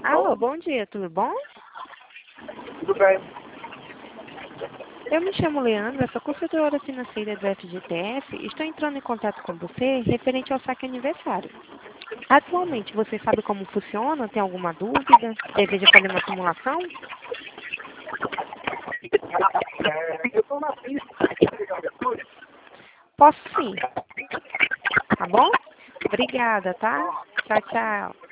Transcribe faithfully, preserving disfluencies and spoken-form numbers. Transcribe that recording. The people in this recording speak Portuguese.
Alô, bom dia, tudo bom? Tudo bem. Eu me chamo Leandra, sou consultora financeira do F G T F e estou entrando em contato com você referente ao saque aniversário. Atualmente, você sabe como funciona? Tem alguma dúvida? Deseja fazer uma simulação? Eu estou na pista. Posso sim. Tá bom? Obrigada, tá? Tchau, tchau.